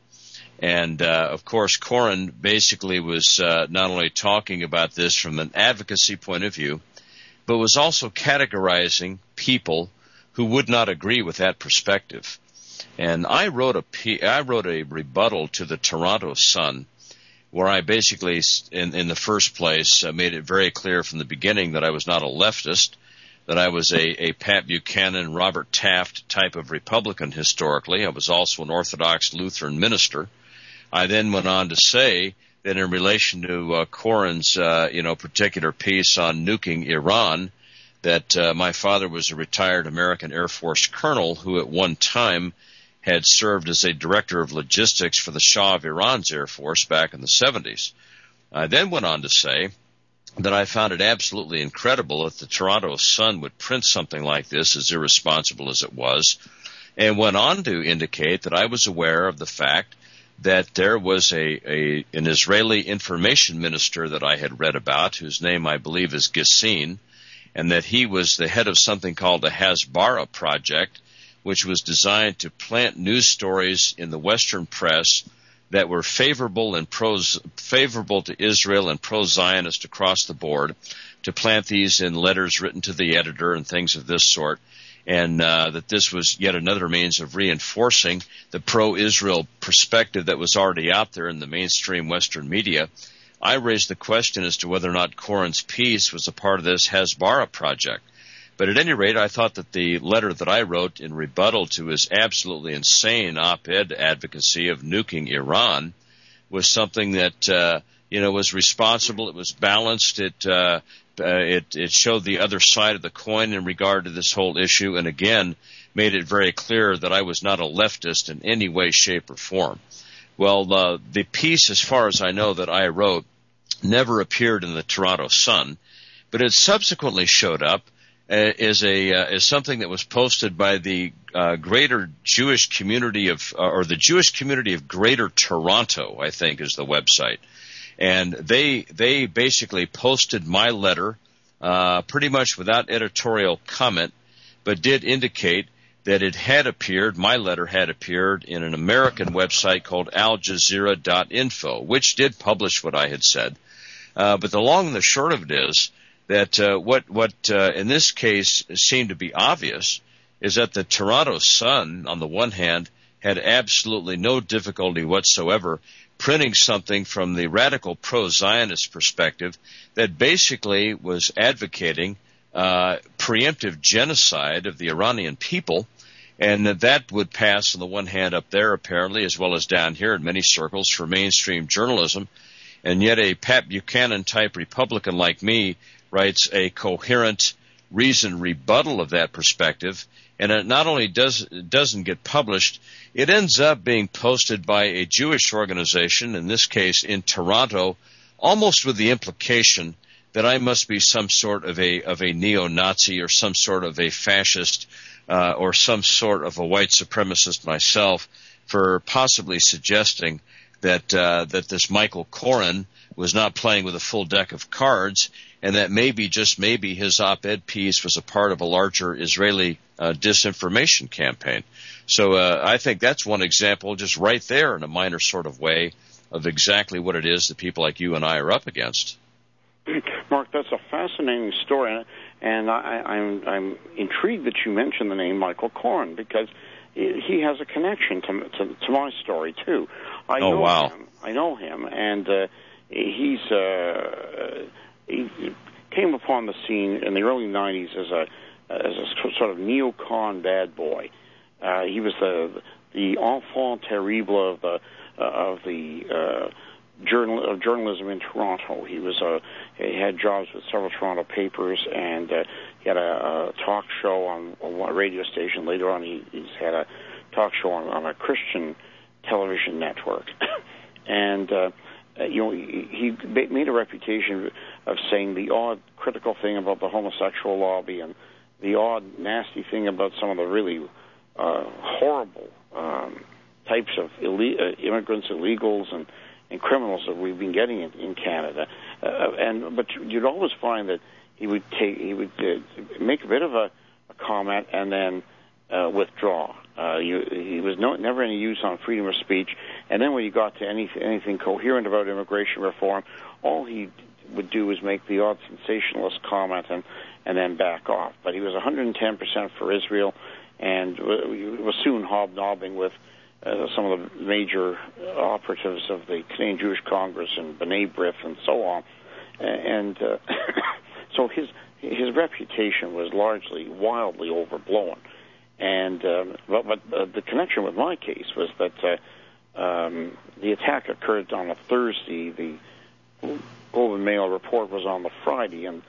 And uh, of course, Koren basically was uh, not only talking about this from an advocacy point of view, but was also categorizing people who would not agree with that perspective. And I wrote a I wrote a rebuttal to the Toronto Sun, where I basically, in, in the first place, uh, made it very clear from the beginning that I was not a leftist, that I was a, a Pat Buchanan, Robert Taft type of Republican historically. I was also an Orthodox Lutheran minister. I then went on to say that in relation to uh, Koren's, uh, you know, particular piece on nuking Iran, that uh, my father was a retired American Air Force colonel who at one time had served as a director of logistics for the Shah of Iran's Air Force back in the seventies. I then went on to say that I found it absolutely incredible that the Toronto Sun would print something like this, as irresponsible as it was, and went on to indicate that I was aware of the fact that there was a, a an Israeli information minister that I had read about, whose name I believe is Gissin, and that he was the head of something called the Hasbara Project, which was designed to plant news stories in the Western press that were favorable and pro favorable to Israel and pro-Zionist across the board, to plant these in letters written to the editor and things of this sort, and uh, that this was yet another means of reinforcing the pro-Israel perspective that was already out there in the mainstream Western media. I raised the question as to whether or not Koren's piece was a part of this Hasbara project. But at any rate, I thought that the letter that I wrote in rebuttal to his absolutely insane op-ed advocacy of nuking Iran was something that, uh, you know, was responsible. It was balanced. It, uh, uh, it, it showed the other side of the coin in regard to this whole issue, and again, made it very clear that I was not a leftist in any way, shape, or form. Well, uh, the piece, as far as I know, that I wrote never appeared in the Toronto Sun, but it subsequently showed up uh, as a uh, as something that was posted by the uh, Greater Jewish Community of, uh, or the Jewish Community of Greater Toronto, I think is the website, and they they basically posted my letter uh, pretty much without editorial comment, but did indicate that it had appeared, my letter had appeared in an American website called Al Jazeera dot info, which did publish what I had said. Uh, but the long and the short of it is that uh, what, what uh, in this case seemed to be obvious is that the Toronto Sun, on the one hand, had absolutely no difficulty whatsoever printing something from the radical pro-Zionist perspective that basically was advocating Uh, preemptive genocide of the Iranian people, and that, that would pass on the one hand up there apparently, as well as down here in many circles, for mainstream journalism, and yet a Pat Buchanan type Republican like me writes a coherent, reasoned rebuttal of that perspective, and it not only does doesn't get published, it ends up being posted by a Jewish organization, in this case in Toronto, almost with the implication that I must be some sort of a of a neo-Nazi or some sort of a fascist uh, or some sort of a white supremacist myself for possibly suggesting that uh, that this Michael Koren was not playing with a full deck of cards, and that maybe, just maybe, his op-ed piece was a part of a larger Israeli uh, disinformation campaign. So uh, I think that's one example, just right there in a minor sort of way, of exactly what it is that people like you and I are up against. Mark, that's a fascinating story, and I, I'm, I'm intrigued that you mentioned the name Michael Koren, because he has a connection to, to, to my story, too. I oh, know wow. him. I know him, and uh, he's uh, he came upon the scene in the early nineties as a as a sort of neocon bad boy. Uh, he was the the enfant terrible of the uh, of the uh, journal of journalism in Toronto. He was a he had jobs with several Toronto papers, and uh, he had a, a talk show on, on a radio station. Later on, he, he's had a talk show on, on a Christian television network. And, uh, you know, he, he made a reputation of saying the odd critical thing about the homosexual lobby and the odd nasty thing about some of the really uh, horrible um, types of ille- uh, immigrants, illegals, and, and criminals that we've been getting in, in Canada. Uh, and but you'd always find that he would take he would uh, make a bit of a, a comment and then uh, withdraw. Uh, you, he was no, never any use on freedom of speech. And then when you got to anything, anything coherent about immigration reform, all he would do was make the odd sensationalist comment and, and then back off. But he was one hundred ten percent for Israel, and was soon hobnobbing with uh, some of the major operatives of the Canadian Jewish Congress and B'nai B'rith and so on. And uh, so his his reputation was largely wildly overblown. And um, but, but uh, the connection with my case was that uh, um, the attack occurred on a Thursday. The Globe and Mail report was on the Friday, and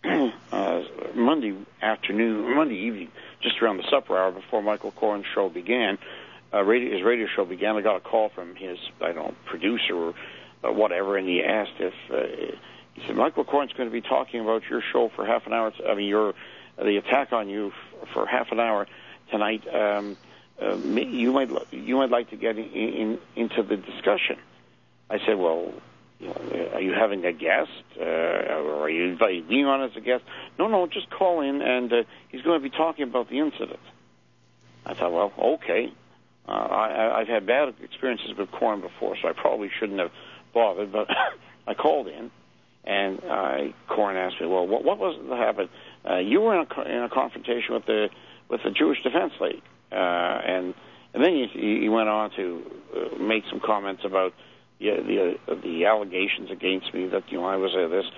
uh, Monday afternoon, Monday evening, just around the supper hour before Michael Koren's show began, uh, radio, his radio show began. I got a call from his, I don't know, producer or uh, whatever, and he asked if uh, he said Michael Koren's going to be talking about your show for half an hour. I mean, your the attack on you f- for half an hour tonight. Um, uh, you might you might like to get in, in, into the discussion. I said, well, you know, are you having a guest, uh, or are you being on as a guest? No, no, just call in, and uh, he's going to be talking about the incident. I thought, well, okay. Uh, I, I've had bad experiences with Koren before, so I probably shouldn't have bothered, but I called in, and uh, Koren asked me, well, what, what was that happened? Uh, you were in a, in a confrontation with the with the Jewish Defense League, uh, and and then he, he went on to uh, make some comments about the the, uh, the allegations against me that you know I was uh, this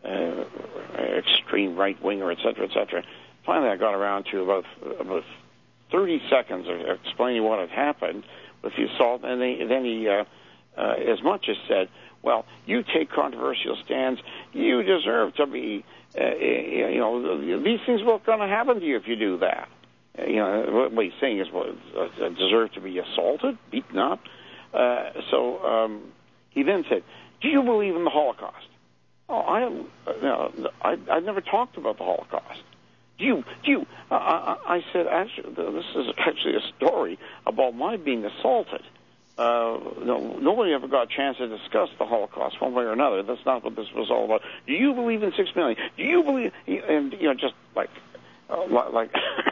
uh, extreme right winger, et cetera, et cetera. Finally, I got around to about about thirty seconds of explaining what had happened with the assault, and they, then he, uh, uh, as much as said, "Well, you take controversial stands, you deserve to be." Uh, you know, these things were going to happen to you if you do that. You know, what he's saying is, well, I deserve to be assaulted, beaten up. Uh, so um, he then said, do you believe in the Holocaust? Oh, I, you know, I, I've never talked about the Holocaust. Do you, do you, uh, I, I said, actually, this is actually a story about my being assaulted. Uh, no, nobody ever got a chance to discuss the Holocaust one way or another. That's not what this was all about. Do you believe in six million? Do you believe, and, you know, just like, uh, like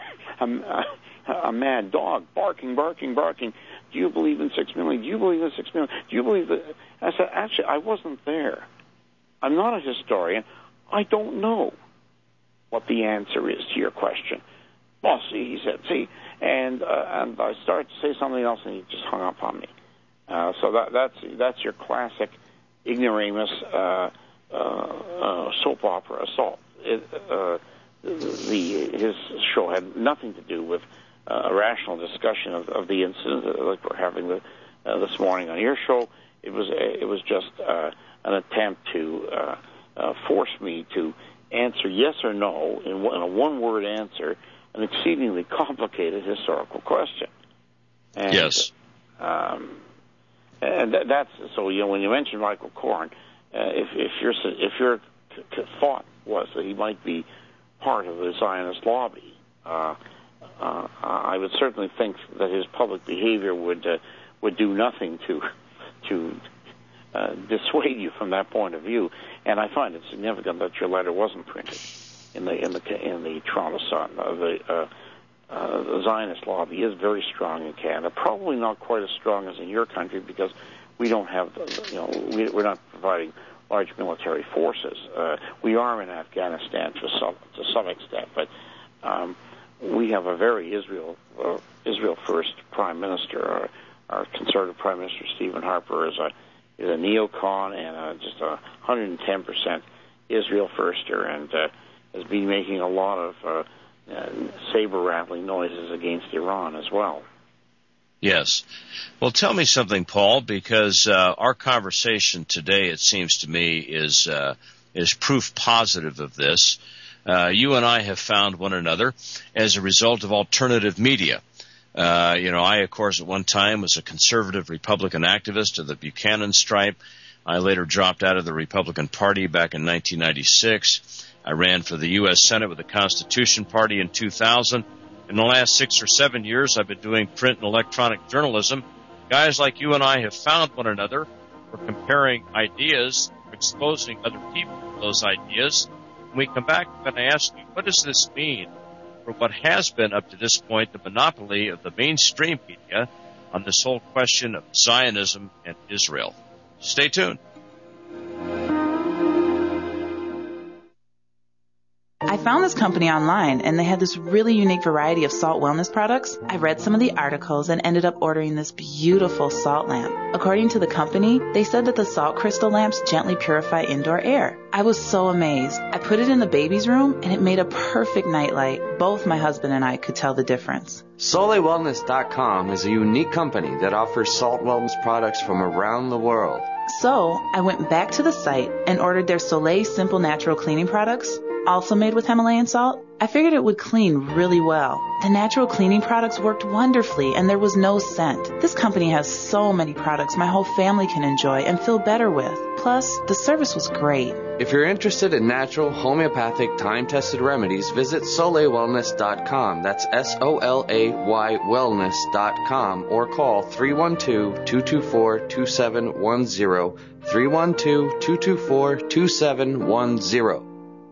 a, a mad dog barking, barking, barking. Do you believe in six million? Do you believe in six million? Do you believe that? I said, actually, I wasn't there. I'm not a historian. I don't know what the answer is to your question. Well, see, he said, see, and uh, and I started to say something else, and he just hung up on me. Uh, so that, that's that's your classic ignoramus uh, uh, uh, soap opera assault. It, uh, the his show had nothing to do with uh, a rational discussion of, of the incident, uh, like we're having the, uh, this morning on your show. It was it was just uh, an attempt to uh, uh, force me to answer yes or no in, in a one-word answer, an exceedingly complicated historical question. And, yes. Um, and that, that's so. You know, when you mention Michael Koren, uh, if, if your if your thought was that he might be part of the Zionist lobby, uh, uh, I would certainly think that his public behavior would uh, would do nothing to to uh, dissuade you from that point of view. And I find it significant that your letter wasn't printed in the in the in the Toronto Sun. Uh, the, uh, uh, the Zionist lobby is very strong in Canada, probably not quite as strong as in your country because we don't have, you know, we, we're not providing large military forces. Uh, we are in Afghanistan to some to some extent, but um, we have a very Israel uh, Israel first Prime Minister. Our, our Conservative Prime Minister Stephen Harper is a is a neocon and a, just a one hundred ten percent Israel firster, and uh, has been making a lot of uh, uh, saber rattling noises against Iran as well. Yes. Well, tell me something, Paul, because uh, our conversation today, it seems to me, is uh, is proof positive of this. Uh, you and I have found one another as a result of alternative media. Uh, you know, I, of course, at one time was a conservative Republican activist of the Buchanan stripe. I later dropped out of the Republican Party back in nineteen ninety-six. I ran for the U S Senate with the Constitution Party in two thousand. In the last six or seven years, I've been doing print and electronic journalism. Guys like you and I have found one another. We're comparing ideas, exposing other people to those ideas. When we come back, I'm going to ask you, what does this mean for what has been up to this point the monopoly of the mainstream media on this whole question of Zionism and Israel? Stay tuned. I found this company online, and they had this really unique variety of salt wellness products. I read some of the articles and ended up ordering this beautiful salt lamp. According to the company, they said that the salt crystal lamps gently purify indoor air. I was so amazed. I put it in the baby's room, and it made a perfect nightlight. Both my husband and I could tell the difference. Soleil Wellness dot com is a unique company that offers salt wellness products from around the world. So I went back to the site and ordered their Soleil Simple Natural Cleaning products, also made with Himalayan salt. I figured it would clean really well. The natural cleaning products worked wonderfully, and there was no scent. This company has so many products my whole family can enjoy and feel better with. Plus, the service was great. If you're interested in natural, homeopathic, time-tested remedies, visit Soleil Wellness dot com. That's S O L A Y Wellness dot com, or call three one two, two two four, two seven one zero, three one two, two two four, two seven one zero.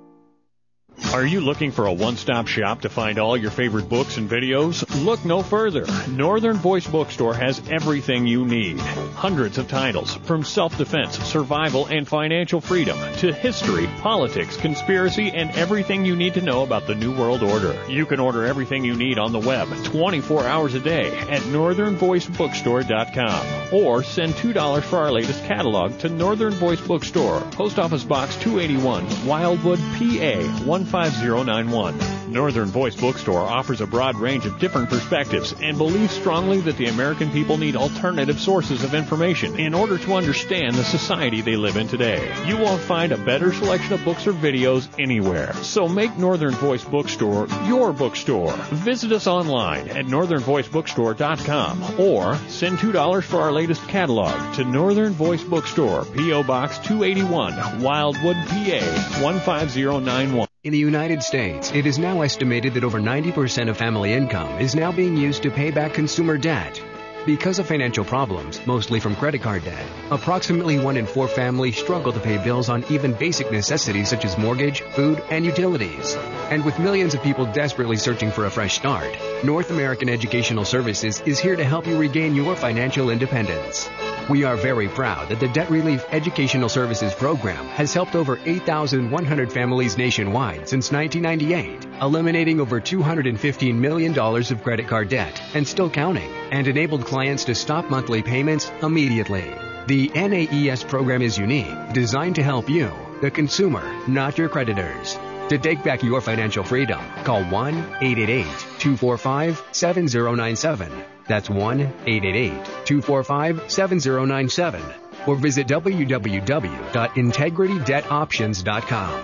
Are you looking for a one-stop shop to find all your favorite books and videos? Look no further. Northern Voice Bookstore has everything you need. Hundreds of titles, from self-defense, survival, and financial freedom, to history, politics, conspiracy, and everything you need to know about the New World Order. You can order everything you need on the web twenty-four hours a day at northern voice bookstore dot com, or send two dollars for our latest catalog to Northern Voice Bookstore, Post Office Box two eighty-one, Wildwood, P A one five zero nine one. Northern Voice Bookstore offers a broad range of different perspectives and believes strongly that the American people need alternative sources of information in order to understand the society they live in today. You won't find a better selection of books or videos anywhere. So make Northern Voice Bookstore your bookstore. Visit us online at northern voice bookstore dot com, or send two dollars for our latest catalog to Northern Voice Bookstore, P O Box two eighty-one, Wildwood, P A one five zero nine one. In the United States, it is now estimated that over ninety percent of family income is now being used to pay back consumer debt. Because of financial problems, mostly from credit card debt, approximately one in four families struggle to pay bills on even basic necessities such as mortgage, food, and utilities. And with millions of people desperately searching for a fresh start, North American Educational Services is here to help you regain your financial independence. We are very proud that the Debt Relief Educational Services Program has helped over eight thousand one hundred families nationwide since nineteen ninety-eight, eliminating over two hundred fifteen million dollars of credit card debt and still counting, and enabled clients to stop monthly payments immediately. The N A E S program is unique, designed to help you, the consumer, not your creditors. To take back your financial freedom, call one eight eight eight, two four five, seven zero nine seven. That's one eight eight eight, two four five, seven zero nine seven. Or visit w w w dot integrity debt options dot com.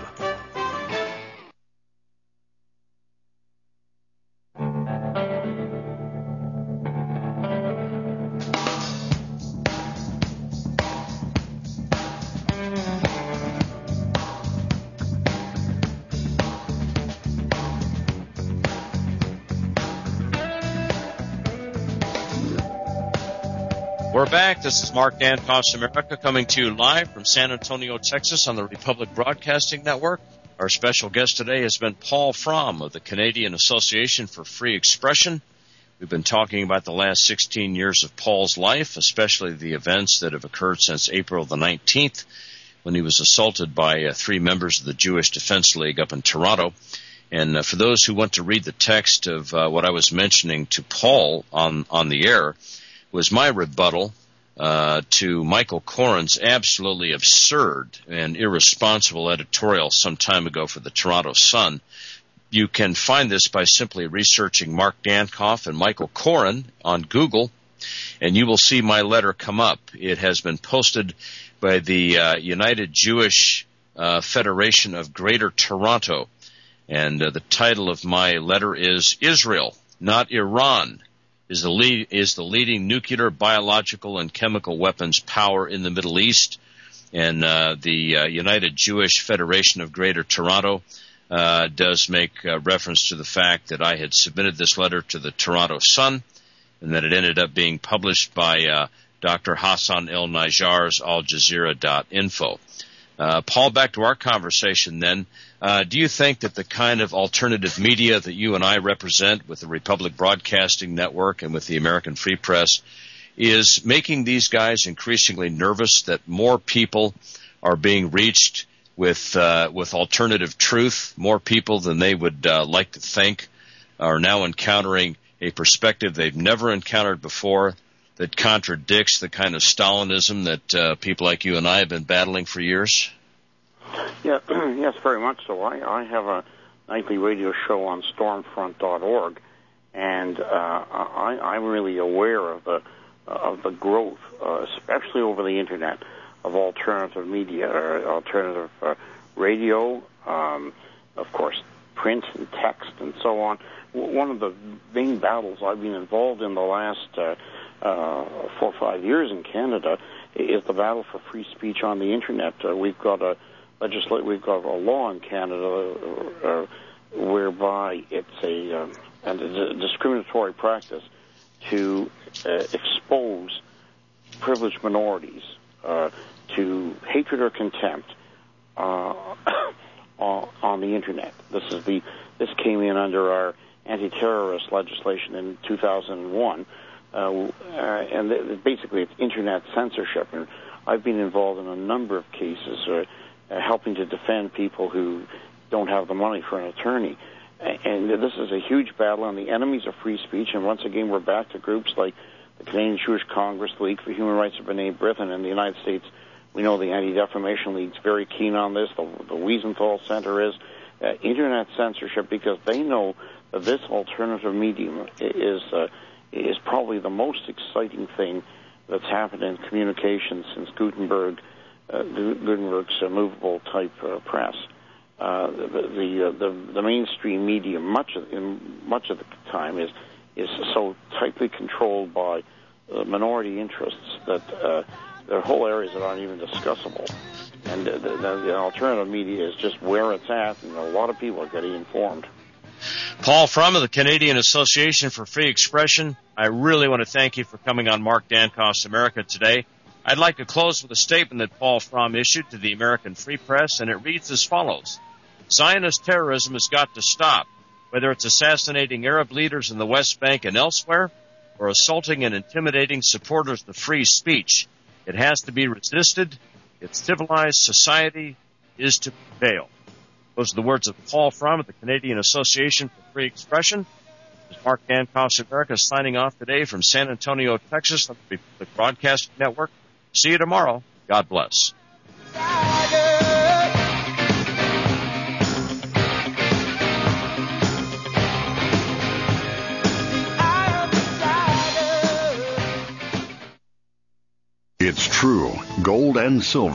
We're back. This is Mark Dankoff's America coming to you live from San Antonio, Texas on the Republic Broadcasting Network. Our special guest today has been Paul Fromm of the Canadian Association for Free Expression. We've been talking about the last sixteen years of Paul's life, especially the events that have occurred since April the nineteenth, when he was assaulted by uh, three members of the Jewish Defense League up in Toronto. And uh, for those who want to read the text of uh, what I was mentioning to Paul on, on the air, was my rebuttal uh, to Michael Coren's absolutely absurd and irresponsible editorial some time ago for the Toronto Sun. You can find this by simply researching Mark Dankoff and Michael Coren on Google, and you will see my letter come up. It has been posted by the uh, United Jewish uh, Federation of Greater Toronto, and uh, the title of my letter is Israel, Not Iran, is the lead, is the leading nuclear, biological, and chemical weapons power in the Middle East. And uh, the uh, United Jewish Federation of Greater Toronto uh, does make uh, reference to the fact that I had submitted this letter to the Toronto Sun, and that it ended up being published by uh, Doctor Hassan El-Najjar's Al Jazeera dot info. Uh, Paul, back to our conversation then. Uh, do you think that the kind of alternative media that you and I represent with the Republic Broadcasting Network and with the American Free Press is making these guys increasingly nervous that more people are being reached with uh, with alternative truth? More people than they would uh, like to think are now encountering a perspective they've never encountered before that contradicts the kind of Stalinism that uh, people like you and I have been battling for years? Yeah, yes, very much so. I, I have a nightly radio show on stormfront dot org, and uh, I, I'm really aware of the of the growth, uh, especially over the internet, of alternative media, or alternative uh, radio, um, of course, print and text, and so on. One of the main battles I've been involved in the last uh, uh, four or five years in Canada is the battle for free speech on the internet. Uh, we've got a legislate. We've got a law in Canada uh, whereby it's a, um, a discriminatory practice to uh, expose privileged minorities uh, to hatred or contempt uh, on, on the internet. This is the this came in under our anti-terrorist legislation in two thousand one, uh, uh, and th- basically it's internet censorship. And I've been involved in a number of cases uh, uh, helping to defend people who don't have the money for an attorney. And this is a huge battle on the enemies of free speech. And once again, we're back to groups like the Canadian Jewish Congress, the League for Human Rights of B'nai B'rith, and in the United States, we know the Anti-Defamation League's very keen on this. The, the Wiesenthal Center is uh, internet censorship, because they know that this alternative medium is uh, is probably the most exciting thing that's happened in communications since Gutenberg, uh, Gutenberg's uh, movable type uh, press. Uh, the the, uh, the the mainstream media, much of in much of the time, is is so tightly controlled by uh, minority interests that uh, there are whole areas that aren't even discussable. And the, the, the alternative media is just where it's at, and a lot of people are getting informed. Paul Fromm of the Canadian Association for Free Expression, I really want to thank you for coming on Mark Dankoff's America today. I'd like to close with a statement that Paul Fromm issued to the American Free Press, and it reads as follows. Zionist terrorism has got to stop, whether it's assassinating Arab leaders in the West Bank and elsewhere, or assaulting and intimidating supporters of free speech. It has to be resisted. Its civilized society is to prevail. Those are the words of Paul Fromm of the Canadian Association for Free Expression. This is Mark Dankoff's America signing off today from San Antonio, Texas, on the Republic Broadcasting Network. See you tomorrow. God bless. It's true. Gold and silver